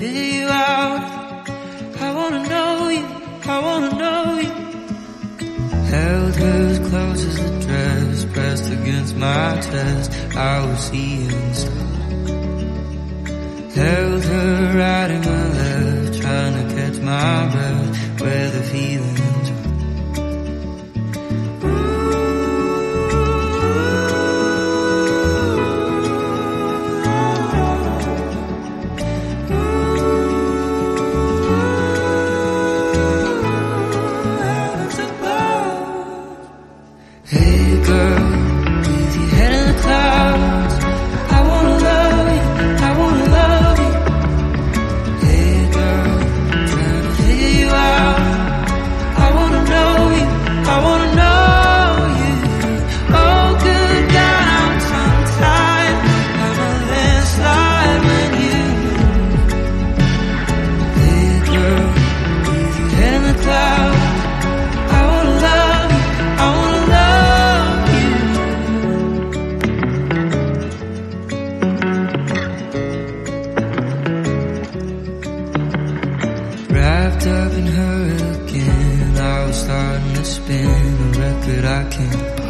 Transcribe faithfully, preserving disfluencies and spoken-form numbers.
figure you out. I wanna know you, I wanna know you. Held her as close as a dress, pressed against my chest, I was seeing stars. Held her right in my left, trying to catch my breath, where the feelings are. Hey girl, with your head in the clouds, I wanna love you, I wanna love you. Hey girl, trying to figure you out. I wanna know you, I wanna know you. Oh good God, I'm tongue-tied, I'm a landslide when you move. Hey girl, with your head in the clouds, I wanna love you, I wanna love you. Wrapped up in her again, I was starting to spin a record I can't